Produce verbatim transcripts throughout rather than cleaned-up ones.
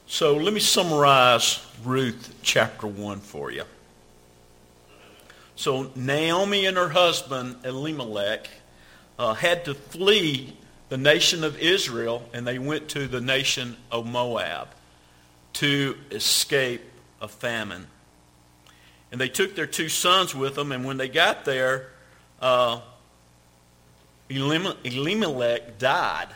So let me summarize Ruth chapter one for you. So Naomi and her husband Elimelech uh, had to flee the nation of Israel, and they went to the nation of Moab to escape a famine. And they took their two sons with them, and when they got there, uh, Elimelech died.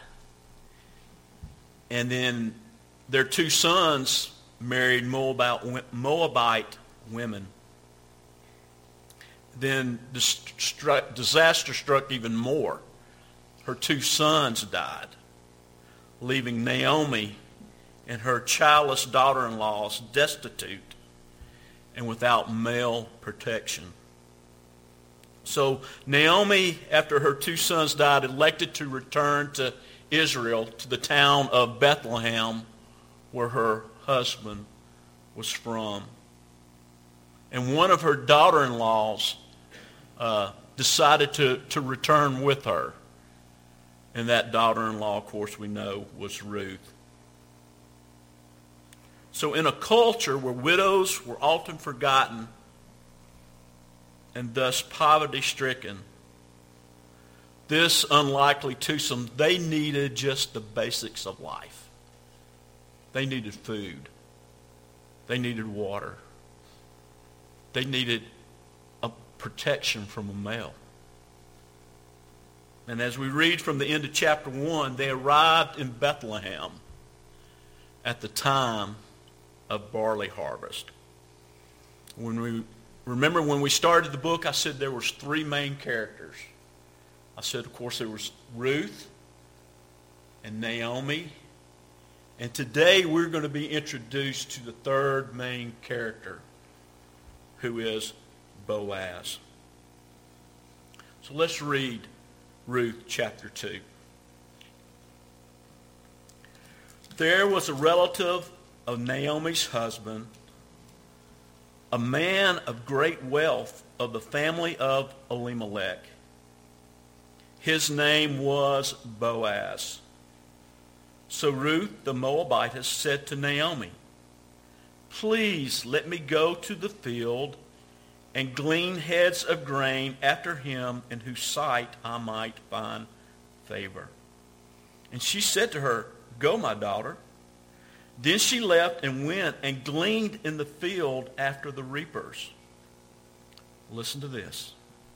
And then their two sons married Moabite, Moabite women. Then disaster struck even more. Her two sons died, leaving Naomi and her childless daughter-in-laws destitute and without male protection. So Naomi, after her two sons died, elected to return to Israel, to the town of Bethlehem, where her husband was from. And one of her daughter-in-laws uh, decided to, to return with her. And that daughter-in-law, of course, we know was Ruth. So in a culture where widows were often forgotten and thus poverty-stricken, this unlikely twosome, they needed just the basics of life. They needed food. They needed water. They needed a protection from a male. And as we read from the end of chapter one, they arrived in Bethlehem at the time of barley harvest. When we remember when we started the book, I said there was three main characters. I said, of course, there was Ruth and Naomi. And today we're going to be introduced to the third main character, who is Boaz. So let's read Ruth chapter two. There was a relative of Naomi's husband, a man of great wealth of the family of Elimelech. His name was Boaz. So Ruth the Moabitess said to Naomi, "Please let me go to the field and glean heads of grain after him in whose sight I might find favor." And she said to her, "Go, my daughter." Then she left and went and gleaned in the field after the reapers. Listen to this.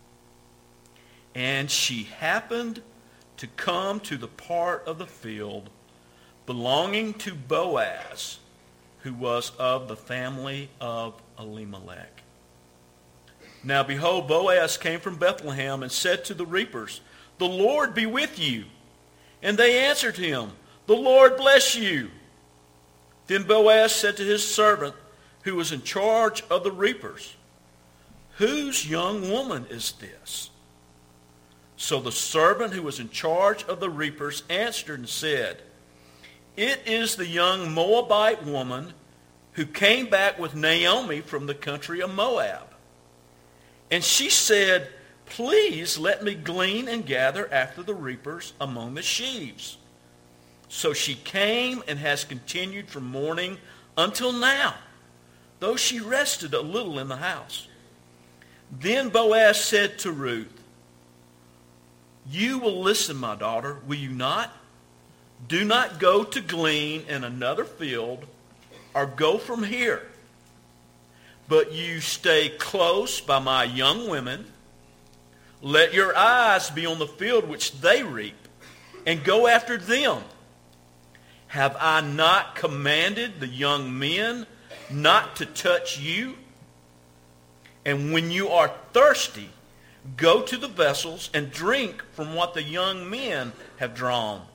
And she happened to come to the part of the field belonging to Boaz, who was of the family of Elimelech. Now behold, Boaz came from Bethlehem and said to the reapers, "The Lord be with you." And they answered him, "The Lord bless you." Then Boaz said to his servant, who was in charge of the reapers, "Whose young woman is this?" So the servant who was in charge of the reapers answered and said, "It is the young Moabite woman who came back with Naomi from the country of Moab. And she said, 'Please let me glean and gather after the reapers among the sheaves.' So she came and has continued from morning until now, though she rested a little in the house." Then Boaz said to Ruth, "You will listen, my daughter, will you not? Do not go to glean in another field or go from here. But you stay close by my young women. Let your eyes be on the field which they reap, and go after them. Have I not commanded the young men not to touch you? And when you are thirsty, go to the vessels and drink from what the young men have drawn."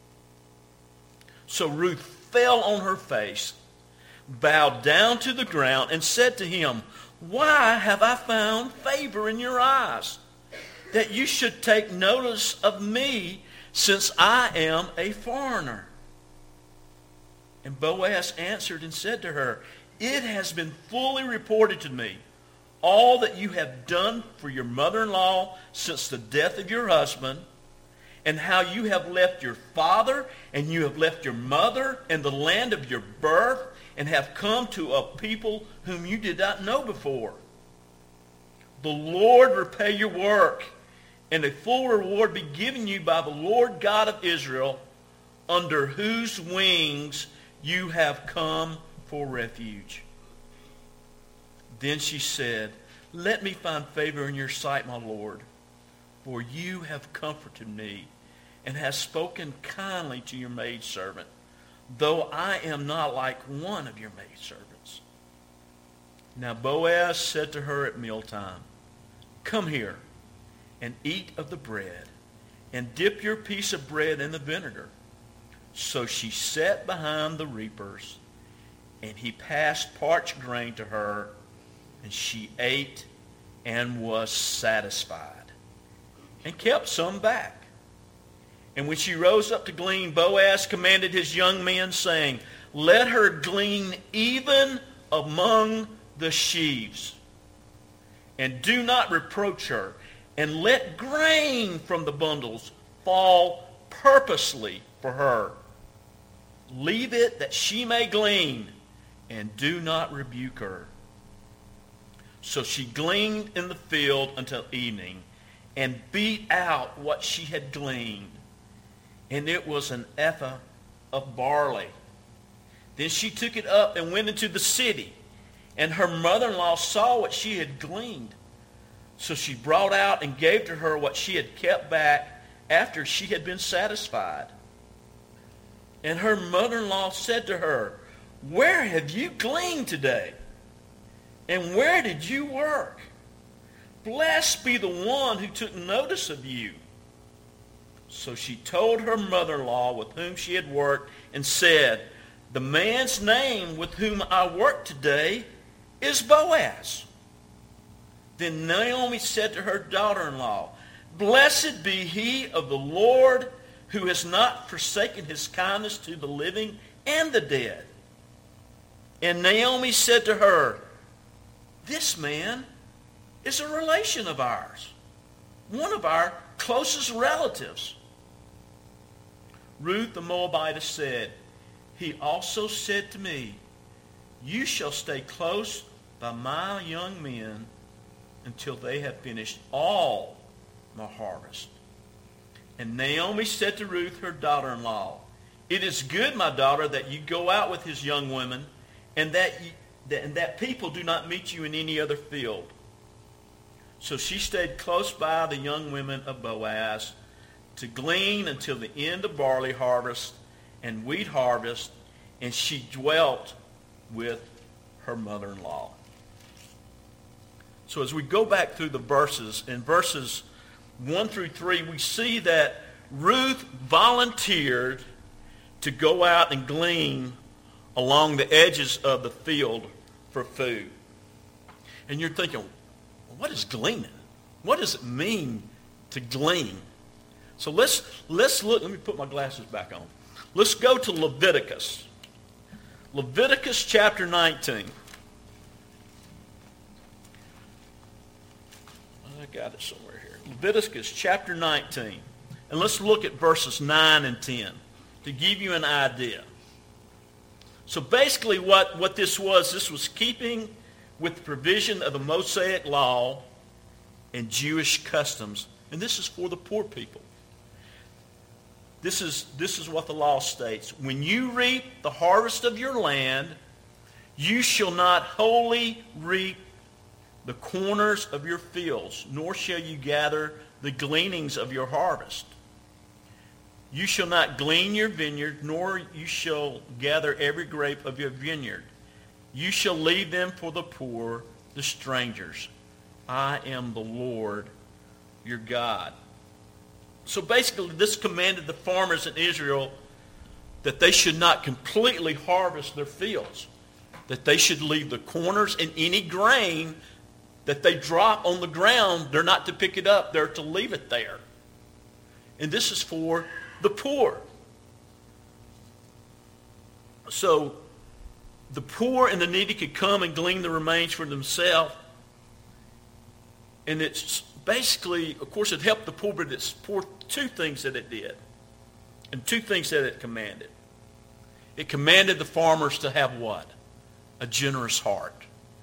So Ruth fell on her face, bowed down to the ground, and said to him, "Why have I found favor in your eyes, that you should take notice of me, since I am a foreigner?" And Boaz answered and said to her, "It has been fully reported to me, all that you have done for your mother-in-law since the death of your husband, and how you have left your father, and you have left your mother, and the land of your birth, and have come to a people whom you did not know before. The Lord repay your work, and a full reward be given you by the Lord God of Israel, under whose wings you have come for refuge. Then she said, let me find favor in your sight, my Lord, for you have comforted me, and have spoken kindly to your maidservant, though I am not like one of your maidservants. Now Boaz said to her at mealtime, come here and eat of the bread, and dip your piece of bread in the vinegar. So she sat behind the reapers, and he passed parched grain to her, and she ate and was satisfied, and kept some back. And when she rose up to glean, Boaz commanded his young men, saying, let her glean even among the sheaves, and do not reproach her, and let grain from the bundles fall purposely for her. Leave it that she may glean, and do not rebuke her. So she gleaned in the field until evening, and beat out what she had gleaned, and it was an ephah of barley. Then she took it up and went into the city, and her mother-in-law saw what she had gleaned. So she brought out and gave to her what she had kept back after she had been satisfied. And her mother-in-law said to her, where have you gleaned today? And where did you work? Blessed be the one who took notice of you. So she told her mother-in-law with whom she had worked, and said, the man's name with whom I work today is Boaz. Then Naomi said to her daughter-in-law, blessed be he of the Lord, who has not forsaken his kindness to the living and the dead. And Naomi said to her, this man is a relation of ours, one of our closest relatives. Ruth the Moabitess said, he also said to me, you shall stay close by my young men until they have finished all my harvest. And Naomi said to Ruth, her daughter-in-law, it is good, my daughter, that you go out with his young women, and that, you, that, and that people do not meet you in any other field. So she stayed close by the young women of Boaz to glean until the end of barley harvest and wheat harvest, and she dwelt with her mother-in-law. So as we go back through the verses, in verses one through three, we see that Ruth volunteered to go out and glean along the edges of the field for food. And you're thinking, what is gleaning? What does it mean to glean? So let's let's look. Let me put my glasses back on. Let's go to Leviticus. Leviticus chapter nineteen. I got it somewhere here. Leviticus chapter nineteen. And let's look at verses nine and ten to give you an idea. So basically what, what this was, this was keeping with the provision of the Mosaic law and Jewish customs. And this is for the poor people. This is, this is what the law states. When you reap the harvest of your land, you shall not wholly reap the corners of your fields, nor shall you gather the gleanings of your harvest. You shall not glean your vineyard, nor you shall gather every grape of your vineyard. You shall leave them for the poor, the strangers. I am the Lord your God. So basically, this commanded the farmers in Israel that they should not completely harvest their fields, that they should leave the corners, and any grain that they drop on the ground, they're not to pick it up, they're to leave it there. And this is for the poor. So the poor and the needy could come and glean the remains for themselves. And it's basically, of course, it helped the poor, but it's poor, two things that it did. And two things that it commanded. It commanded the farmers to have what? A generous heart.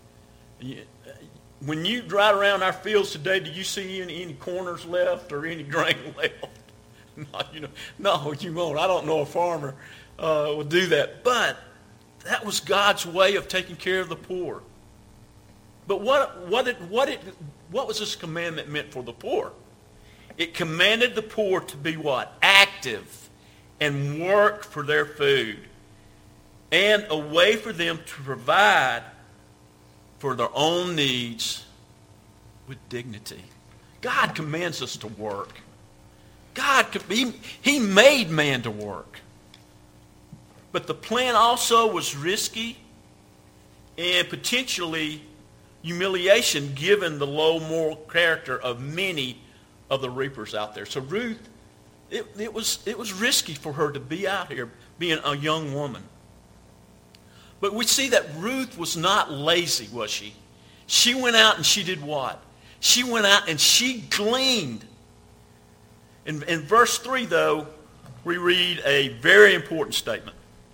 When you drive around our fields today, do you see any, any corners left or any grain left? No, you know, no, you won't. I don't know a farmer uh, would do that. But that was God's way of taking care of the poor. But what, what, it, what, it, what was this commandment meant for the poor? It commanded the poor to be what? Active and work for their food. And a way for them to provide for their own needs with dignity. God commands us to work. God, he, he made man to work. But the plan also was risky and potentially humiliation given the low moral character of many of the reapers out there. So Ruth, it, it was it was risky for her to be out here being a young woman. But we see that Ruth was not lazy, was she? She went out and she did what? She went out and she gleaned. In, in verse three, though, we read a very important statement.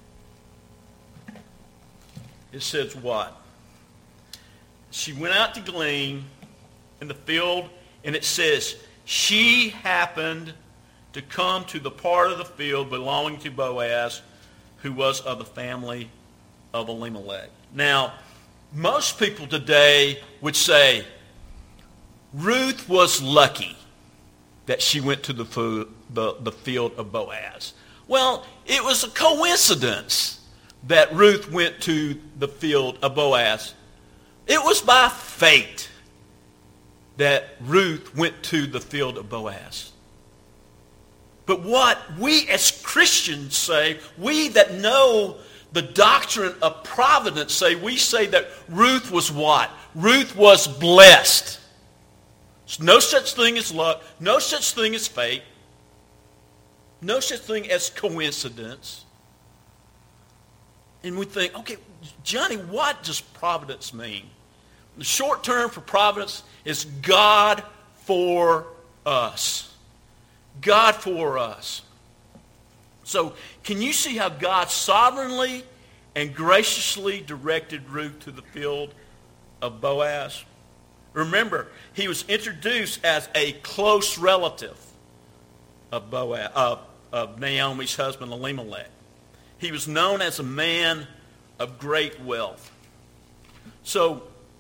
It says what? She went out to glean in the field, and it says, she happened to come to the part of the field belonging to Boaz, who was of the family of Elimelech. Now, most people today would say, Ruth was lucky that she went to the, food, the, the field of Boaz. Well, it was a coincidence that Ruth went to the field of Boaz. It was by fate that Ruth went to the field of Boaz. But what we as Christians say, we that know the doctrine of providence say, we say that Ruth was what? Ruth was blessed. There's no such thing as luck, no such thing as fate, no such thing as coincidence. And we think, okay, Johnny, what does providence mean? The short term for providence is God for us. God for us. So, can you see how God sovereignly and graciously directed Ruth to the field of Boaz? Remember, he was introduced as a close relative of Boaz, of, of Naomi's husband Elimelech. He was known as a man of great wealth. So,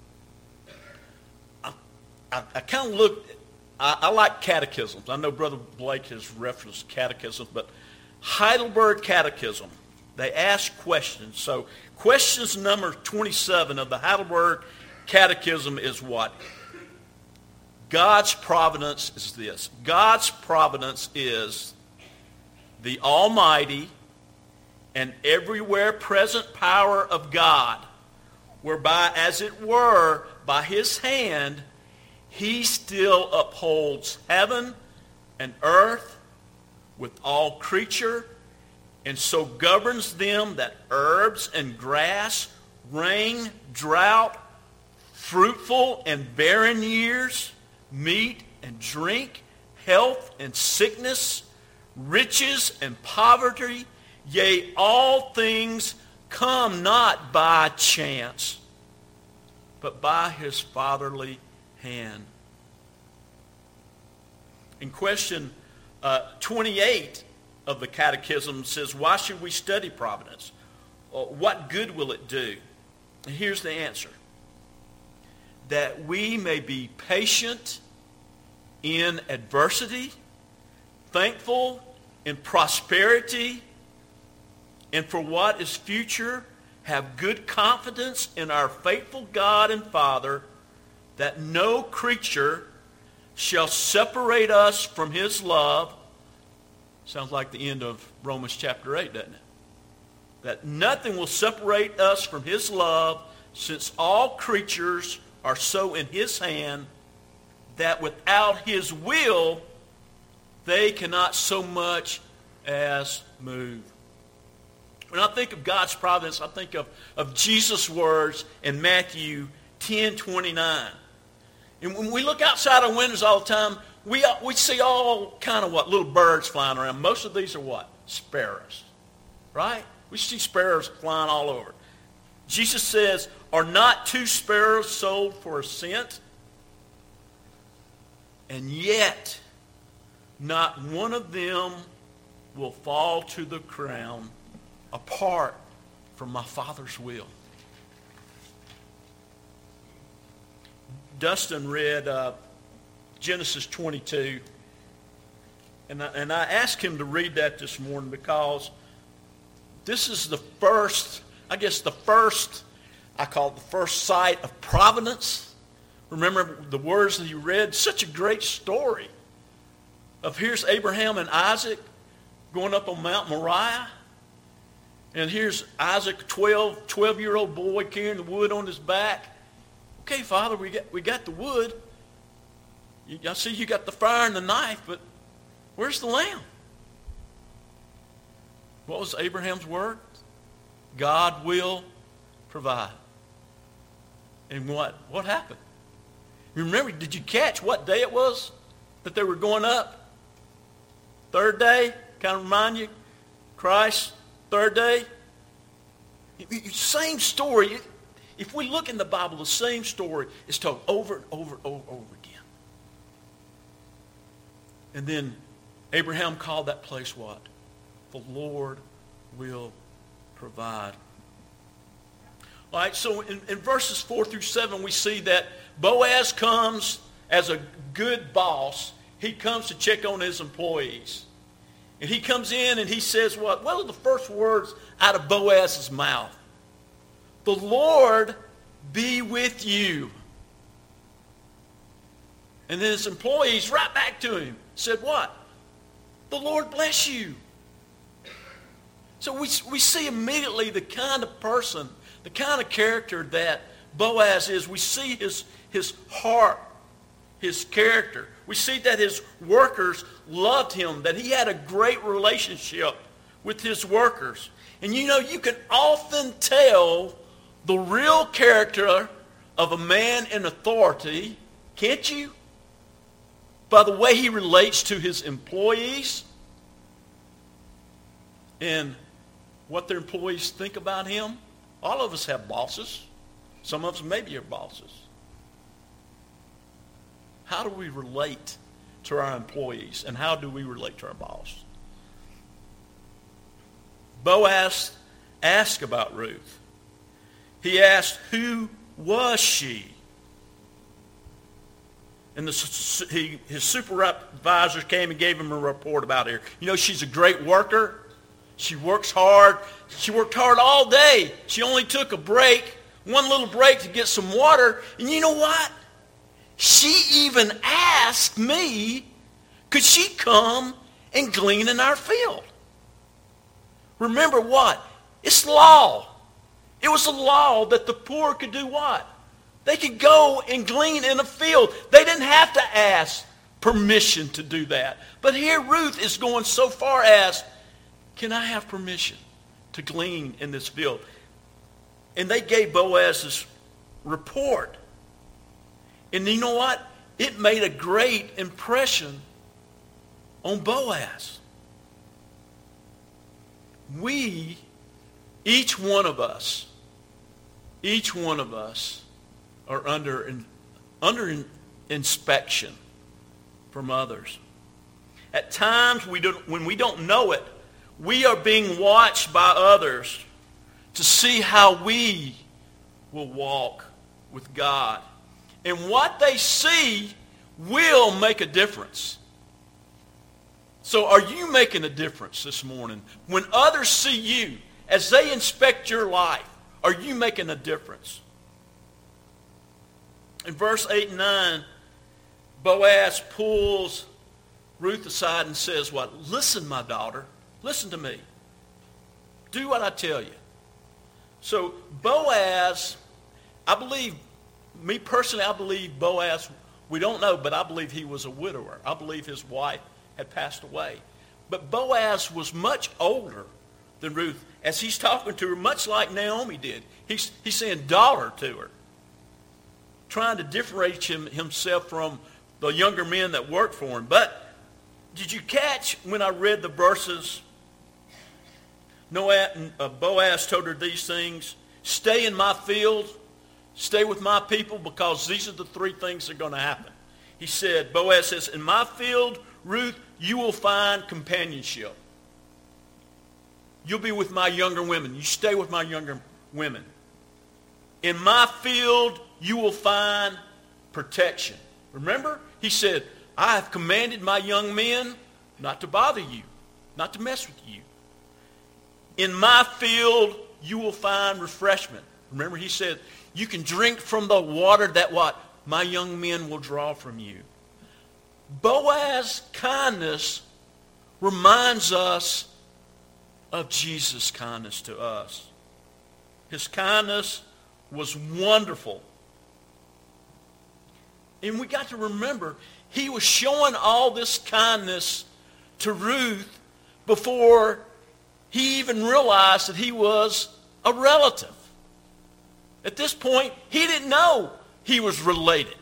I, I, I kind of looked, I, I like catechisms. I know Brother Blake has referenced catechisms, but Heidelberg Catechism, they ask questions. So questions number twenty-seven of the Heidelberg Catechism is what? God's providence is this. God's providence is the almighty and everywhere present power of God, whereby, as it were, by his hand, he still upholds heaven and earth with all creature, and so governs them that herbs and grass, rain, drought, fruitful and barren years, meat and drink, health and sickness, riches and poverty, yea, all things come not by chance, but by his fatherly hand. In question uh, twenty-eight of the Catechism says, why should we study providence? Uh, what good will it do? And here's the answer. That we may be patient in adversity, thankful in prosperity, and for what is future, have good confidence in our faithful God and Father, that no creature shall separate us from his love. Sounds like the end of Romans chapter eight, doesn't it? That nothing will separate us from his love, since all creatures are so in his hand that without his will they cannot so much as move. When I think of God's providence, I think of, of Jesus' words in Matthew ten twenty-nine. And when we look outside our windows all the time, we, we see all kind of what? Little birds flying around. Most of these are what? Sparrows. Right? We see sparrows flying all over. Jesus says, are not two sparrows sold for a cent? And yet, not one of them will fall to the ground apart from my Father's will. Dustin read uh, Genesis twenty-two, and I, and I asked him to read that this morning because this is the first, I guess the first, I call it the first sight of providence. Remember the words that he read? Such a great story of here's Abraham and Isaac going up on Mount Moriah. And here's Isaac, twelve, twelve-year-old boy carrying the wood on his back. Okay, Father, we got, we got the wood. You, I see you got the fire and the knife, but where's the lamb? What was Abraham's word? God will provide. And what? What happened? Remember, did you catch what day it was that they were going up? Third day? Kind of remind you? Christ, third day? Same story. If we look in the Bible, the same story is told over and over and over, over again. And then Abraham called that place what? The Lord will provide. All right, so in, in verses four through seven, we see that Boaz comes as a good boss. He comes to check on his employees. And he comes in and he says what? What are the first words out of Boaz's mouth? The Lord be with you. And then his employees right back to him said what? The Lord bless you. So we, we see immediately the kind of person, the kind of character that Boaz is. We see his, his heart, his character. We see that his workers loved him, that he had a great relationship with his workers. And you know, you can often tell the real character of a man in authority, can't you? By the way he relates to his employees and what their employees think about him. All of us have bosses. Some of us maybe are bosses. How do we relate to our employees, and how do we relate to our boss? Boaz asked about Ruth. He asked, who was she? And the, he, his supervisor came and gave him a report about her. You know, she's a great worker. She works hard. She worked hard all day. She only took a break, one little break to get some water. And you know what? She even asked me, could she come and glean in our field? Remember what? It's law. It was a law that the poor could do what? They could go and glean in a field. They didn't have to ask permission to do that. But here Ruth is going so far as, can I have permission to glean in this field? And they gave Boaz this report. And you know what? It made a great impression on Boaz. We, each one of us, each one of us are under, under inspection from others. At times, we don't, when we don't know it, we are being watched by others to see how we will walk with God. And what they see will make a difference. So are you making a difference this morning? When others see you, as they inspect your life, are you making a difference? In verse eight and nine, Boaz pulls Ruth aside and says what? Listen, my daughter. Listen to me. Do what I tell you. So Boaz, I believe, me personally, I believe Boaz, we don't know, but I believe he was a widower. I believe his wife had passed away. But Boaz was much older than Ruth, as he's talking to her, much like Naomi did. He's, he's saying daughter to her. trying to differentiate him, himself from the younger men that worked for him. But did you catch when I read the verses? Noah, uh, Boaz told her these things. Stay in my field. Stay with my people, because these are the three things that are going to happen. He said, Boaz says, in my field, Ruth, you will find companionship. You'll be with my younger women. You stay with my younger women. In my field, you will find protection. Remember? He said, I have commanded my young men not to bother you, not to mess with you. In my field, you will find refreshment. Remember, he said, you can drink from the water that what? My young men will draw from you. Boaz's kindness reminds us of Jesus' kindness to us. His kindness was wonderful. And we got to remember, he was showing all this kindness to Ruth before he even realized that he was a relative. At this point, he didn't know he was related.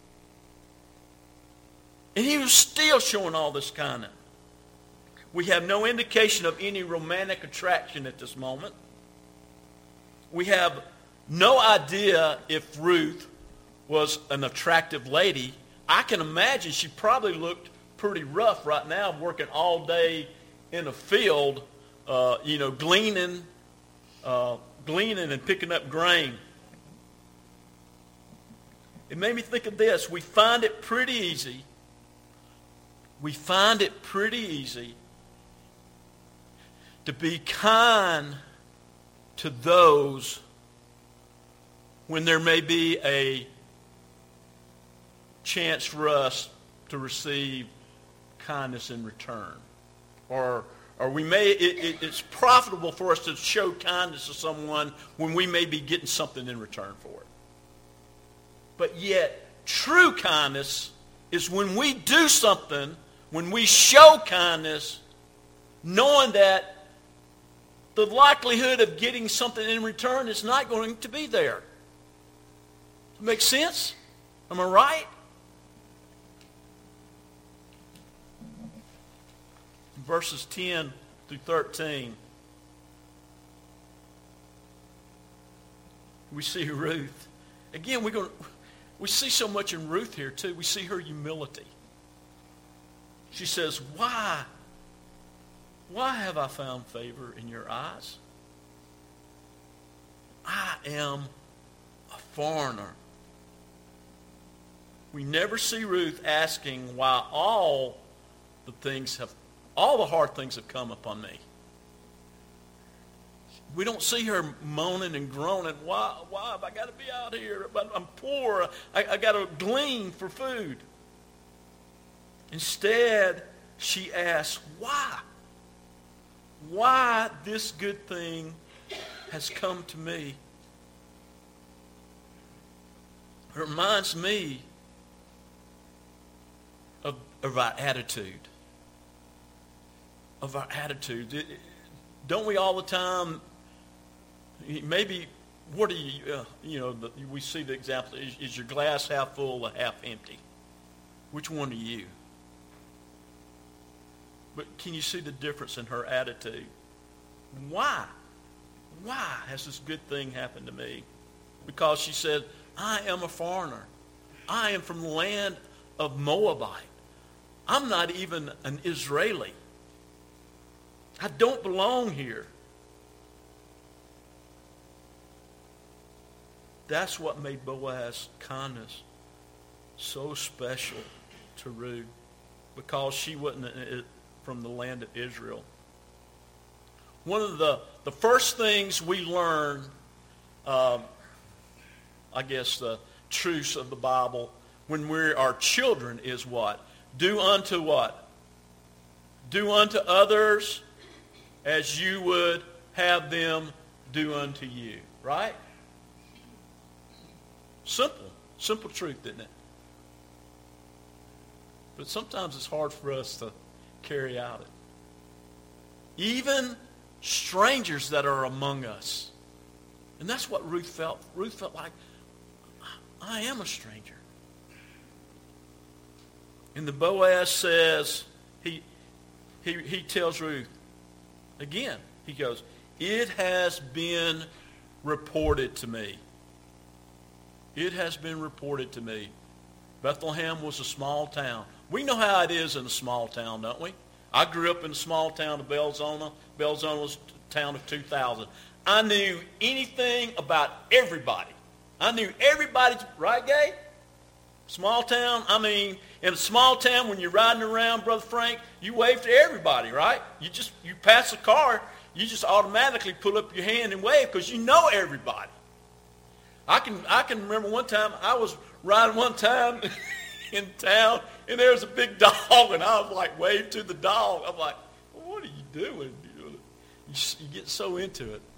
And he was still showing all this kindness. We have no indication of any romantic attraction at this moment. We have no idea if Ruth was an attractive lady. I can imagine she probably looked pretty rough right now, working all day in a field, uh, you know, gleaning, uh, gleaning and picking up grain. It made me think of this. We find it pretty easy. We find it pretty easy to be kind to those when there may be a chance for us to receive kindness in return. Or or we may it, it, it's profitable for us to show kindness to someone when we may be getting something in return for it. But yet, true kindness is when we do something, when we show kindness, knowing that the likelihood of getting something in return is not going to be there. Make sense? Am I right? Verses ten through thirteen, we see Ruth. Again, we're going to, we see so much in Ruth here too. We see her humility. She says, why? Why have I found favor in your eyes? I am a foreigner. We never see Ruth asking why all the things have, all the hard things have come upon me. We don't see her moaning and groaning. Why, why have I got to be out here? I'm poor. I, I got to glean for food. Instead, she asks, why? Why this good thing has come to me? It reminds me of, of our attitude. Of our attitude. Don't we all the time, maybe, what are you, uh, you know, the, we see the example, is, is your glass half full or half empty? Which one are you? But can you see the difference in her attitude? Why? Why has this good thing happened to me? Because she said, I am a foreigner. I am from the land of Moabite. I'm not even an Israeli. I don't belong here. That's what made Boaz's kindness so special to Ruth, because she wasn't from the land of Israel. One of the, the first things we learn, um, I guess the truths of the Bible, when we are children is what? Do unto what? Do unto others as you would have them do unto you. Right? Simple. Simple truth, isn't it? But sometimes it's hard for us to carry out it. Even strangers that are among us. And that's what Ruth felt. Ruth felt like, I am a stranger. And the Boaz says, he, he, he tells Ruth, again, he goes, it has been reported to me. It has been reported to me. Bethlehem was a small town. We know how it is in a small town, don't we? I grew up in a small town of Belzona. Belzona was a town of two thousand. I knew anything about everybody. I knew everybody, right, Gabe? Small town, I mean, in a small town when you're riding around, Brother Frank, you wave to everybody, right? You just, you pass a car, you just automatically pull up your hand and wave because you know everybody. I can, I can remember one time, I was riding one time in town, and there was a big dog, and I was like, wave to the dog. I'm like, well, what are you doing? You, you get so into it.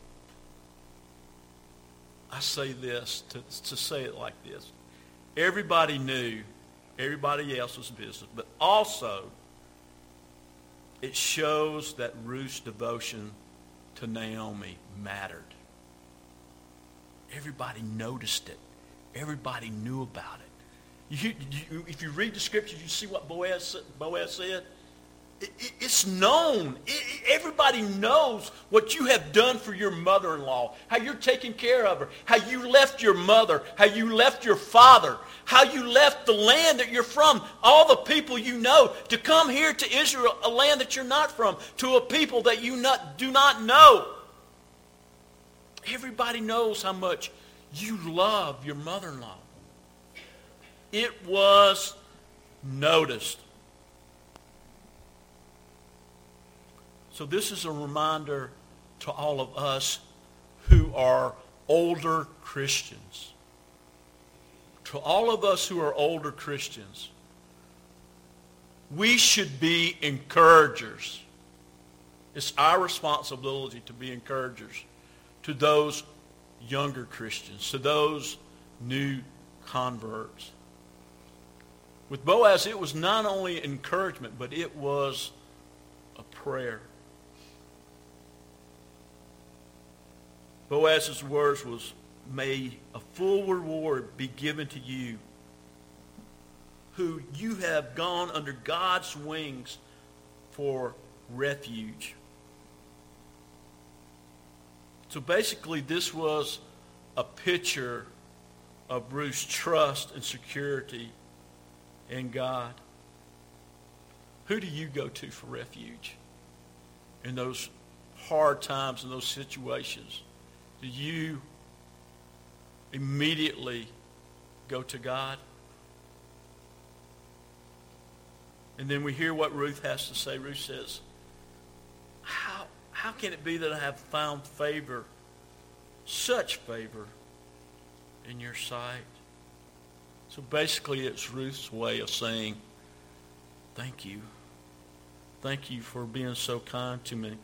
I say this, to, to say it like this. Everybody knew everybody else's business, but also it shows that Ruth's devotion to Naomi mattered. Everybody noticed it. Everybody knew about it. You, you, if you read the scriptures, you see what Boaz, Boaz said. It, it, it's known. It, it, everybody knows what you have done for your mother-in-law, how you're taking care of her, how you left your mother, how you left your father, how you left the land that you're from, all the people you know, to come here to Israel, a land that you're not from, to a people that you not, do not know. Everybody knows how much you love your mother-in-law. It was noticed. So this is a reminder to all of us who are older Christians. To all of us who are older Christians, we should be encouragers. It's our responsibility to be encouragers to those younger Christians, to those new converts. With Boaz, it was not only encouragement, but it was a prayer. Boaz's words was, may a full reward be given to you, who you have gone under God's wings for refuge. So basically, this was a picture of Ruth's trust and security in God. Who do you go to for refuge in those hard times, in those situations? Do you immediately go to God? And then we hear what Ruth has to say. Ruth says, how, how can it be that I have found favor, such favor, in your sight? So basically it's Ruth's way of saying, thank you. Thank you for being so kind to me.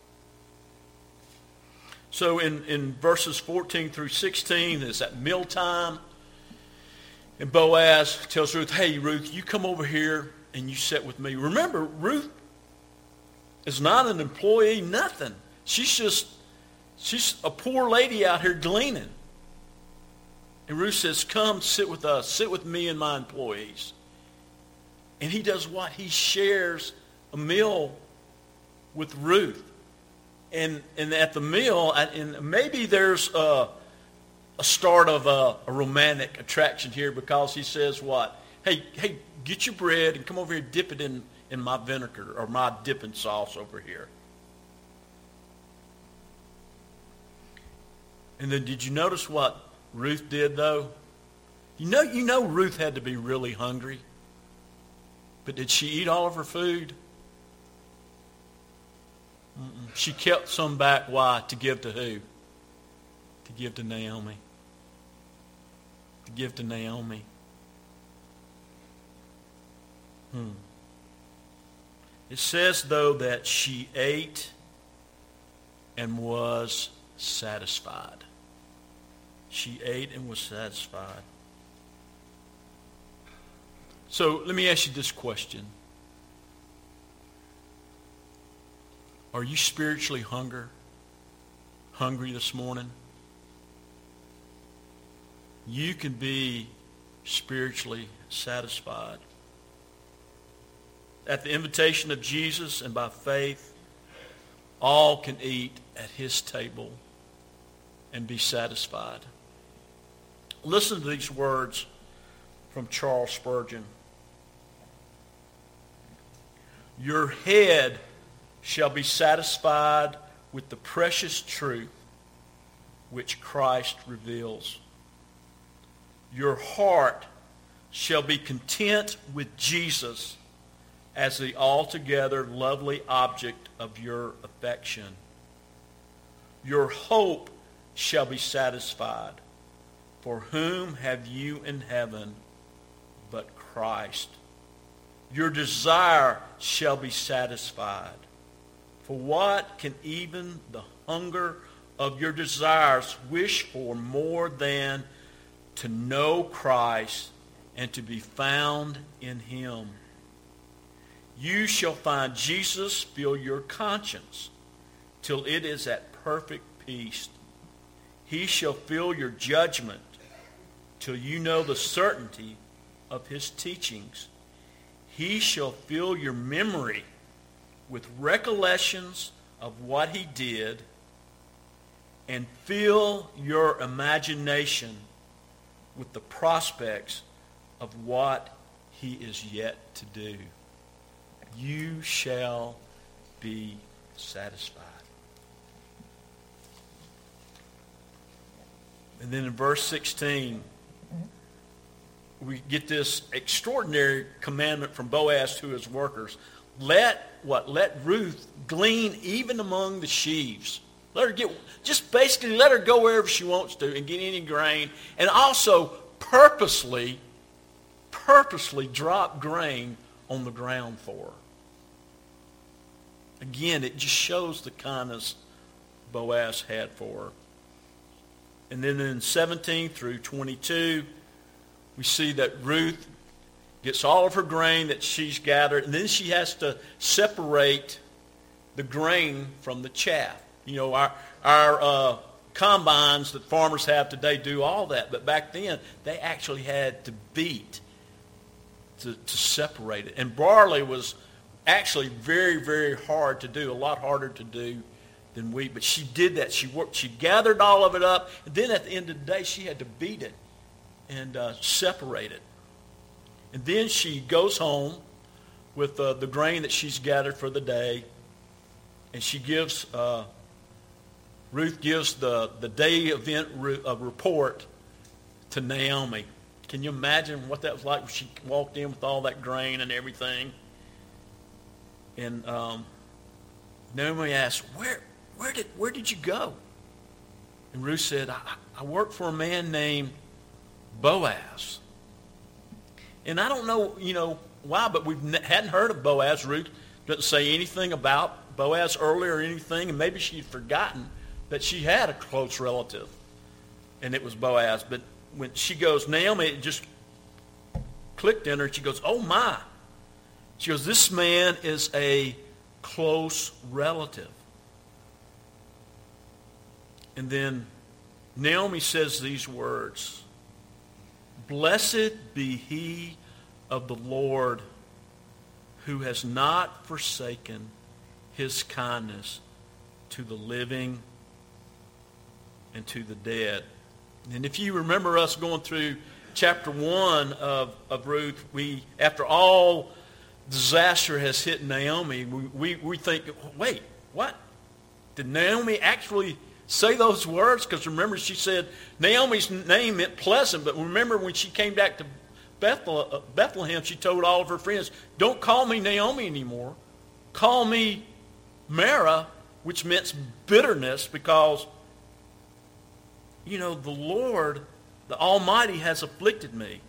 So in, in verses fourteen through sixteen, it's at mealtime. And Boaz tells Ruth, hey, Ruth, you come over here and you sit with me. Remember, Ruth is not an employee, nothing. She's just, she's a poor lady out here gleaning. And Ruth says, come sit with us. Sit with me and my employees. And he does what? He shares a meal with Ruth. And, and at the meal, and maybe there's a, a start of a, a romantic attraction here, because he says what? Hey, hey, get your bread and come over here and dip it in, in my vinegar or my dipping sauce over here. And then did you notice what Ruth did, though? You know, you know Ruth had to be really hungry. But did she eat all of her food? Mm-mm. She kept some back. Why? To give to who? To give to Naomi. To give to Naomi. Hmm. It says, though, that she ate and was satisfied. She ate and was satisfied. So let me ask you this question. Are you spiritually hunger, hungry this morning? you can be spiritually satisfied. At the invitation of Jesus and by faith, all can eat at his table and be satisfied. Listen to these words from Charles Spurgeon. Your head shall be satisfied with the precious truth which Christ reveals. Your heart shall be content with Jesus as the altogether lovely object of your affection. Your hope shall be satisfied. For whom have you in heaven but Christ? Your desire shall be satisfied. For what can even the hunger of your desires wish for more than to know Christ and to be found in him? You shall find Jesus fill your conscience till it is at perfect peace. He shall fill your judgment till you know the certainty of his teachings. He shall fill your memory with recollections of what he did and fill your imagination with the prospects of what he is yet to do. You shall be satisfied. And then in verse sixteen, we get this extraordinary commandment from Boaz to his workers. Let what? Let Ruth glean even among the sheaves. Let her get, just basically let her go wherever she wants to and get any grain. And also purposely, purposely drop grain on the ground for her. Again, it just shows the kindness Boaz had for her. And then in seventeen through twenty-two, we see that Ruth gets all of her grain that she's gathered, and then she has to separate the grain from the chaff. You know, our our uh, combines that farmers have today do all that, but back then they actually had to beat to, to separate it. And barley was actually very, very hard to do, a lot harder to do than wheat. But she did that. She worked. She gathered all of it up, and then at the end of the day, she had to beat it and uh, separate it. And then she goes home with uh, the grain that she's gathered for the day, and she gives, uh, Ruth gives the, the day event re- uh, report to Naomi. Can you imagine what that was like when she walked in with all that grain and everything? And um, Naomi asked, where, where did, where did you go? And Ruth said, I, I work for a man named Boaz. And I don't know, you know, why, but we hadn't heard of Boaz. Ruth doesn't say anything about Boaz earlier or anything, and maybe she'd forgotten that she had a close relative, and it was Boaz. But when she goes, Naomi, it just clicked in her, and she goes, oh my. She goes, this man is a close relative. And then Naomi says these words, blessed be he of the Lord who has not forsaken his kindness to the living and to the dead. And if you remember us going through chapter one of, of Ruth, we, after all disaster has hit Naomi, we, we, we think, wait, what? Did Naomi actually say those words? Because remember, she said Naomi's name meant pleasant, but remember when she came back to Bethlehem, she told all of her friends, don't call me Naomi anymore. Call me Mara, which meant bitterness, because, you know, the Lord, the Almighty, has afflicted me.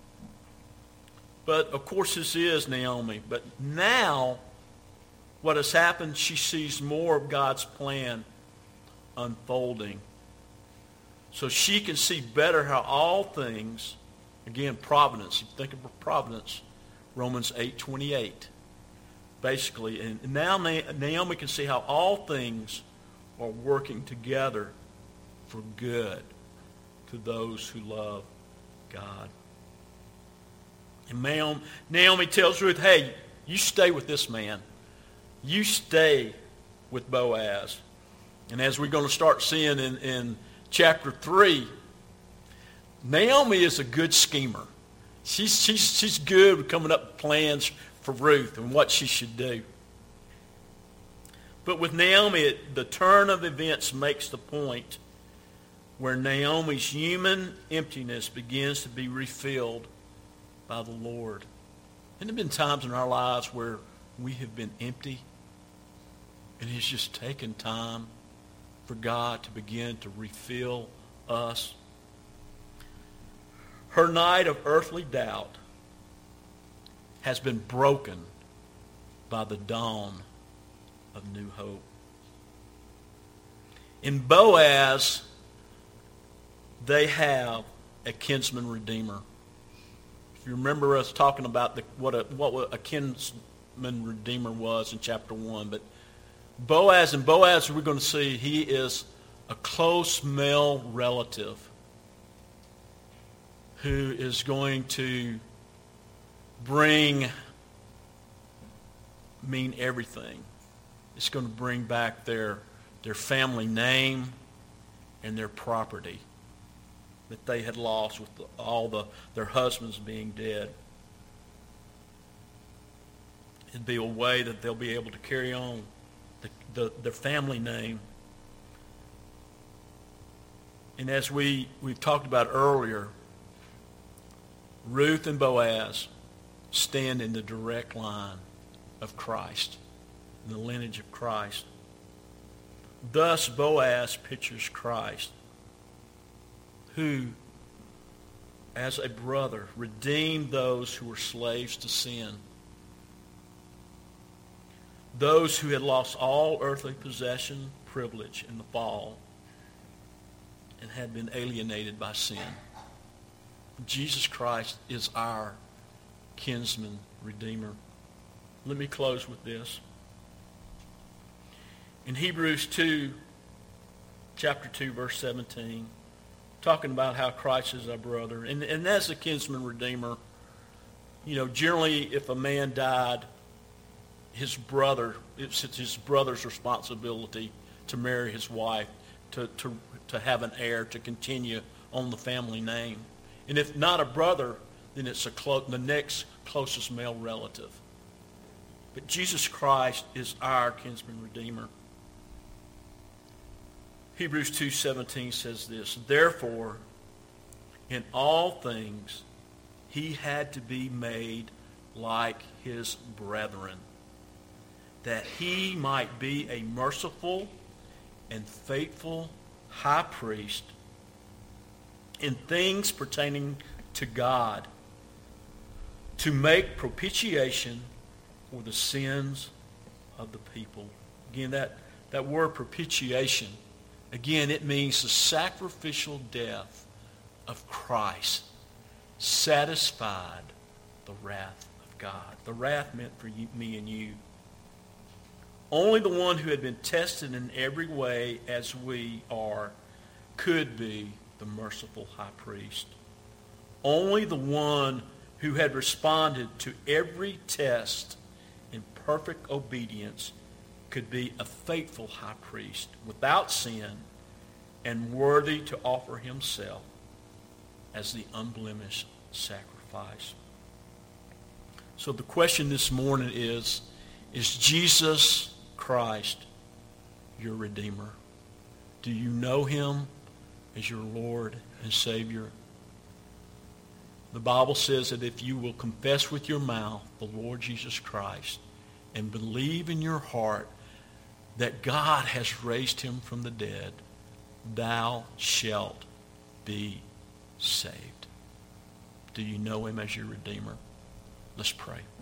But, of course, this is Naomi. But now, what has happened, she sees more of God's plan unfolding. So she can see better how all things, again, providence, you think of providence, Romans eight twenty-eight, basically. And now Naomi can see how all things are working together for good to those who love God. And Naomi tells Ruth, hey, you stay with this man. You stay with Boaz. And as we're going to start seeing in, in chapter three, Naomi is a good schemer. She's, she's, she's good with coming up with plans for Ruth and what she should do. But with Naomi, it, the turn of events makes the point where Naomi's human emptiness begins to be refilled by the Lord. Hasn't there been times in our lives where we have been empty and it's just taken time for God to begin to refill us? Her night of earthly doubt has been broken by the dawn of new hope. In Boaz, they have a kinsman redeemer. If you remember us talking about the, what, a, what a kinsman redeemer was in chapter one, but Boaz, and Boaz, we're going to see, he is a close male relative who is going to bring, mean everything. It's going to bring back their, their family name and their property that they had lost with the, all the their husbands being dead. It'd be a way that they'll be able to carry on the, the, their family name. And as we, we've talked about earlier, Ruth and Boaz stand in the direct line of Christ, in the lineage of Christ. Thus, Boaz pictures Christ, who, as a brother, redeemed those who were slaves to sin, those who had lost all earthly possession, privilege in the fall, and had been alienated by sin. Jesus Christ is our kinsman redeemer. Let me close with this. In Hebrews two, chapter two, verse seventeen, talking about how Christ is our brother. And, and as a kinsman redeemer, you know, generally if a man died, his brother, it's his brother's responsibility to marry his wife, to, to, to have an heir, to continue on the family name. And if not a brother, then it's a clo- the next closest male relative. But Jesus Christ is our kinsman redeemer. Hebrews two seventeen says this, therefore, in all things, he had to be made like his brethren, that he might be a merciful and faithful high priest in things pertaining to God, to make propitiation for the sins of the people. Again, that, that word propitiation, again, it means the sacrificial death of Christ satisfied the wrath of God. The wrath meant for you, me and you. Only the one who had been tested in every way as we are could be the merciful high priest. Only the one who had responded to every test in perfect obedience could be a faithful high priest without sin and worthy to offer himself as the unblemished sacrifice. So the question this morning is, is Jesus Christ your Redeemer? Do you know him as your Lord and Savior? The Bible says that if you will confess with your mouth the Lord Jesus Christ and believe in your heart that God has raised him from the dead, thou shalt be saved. Do you know him as your Redeemer? Let's pray.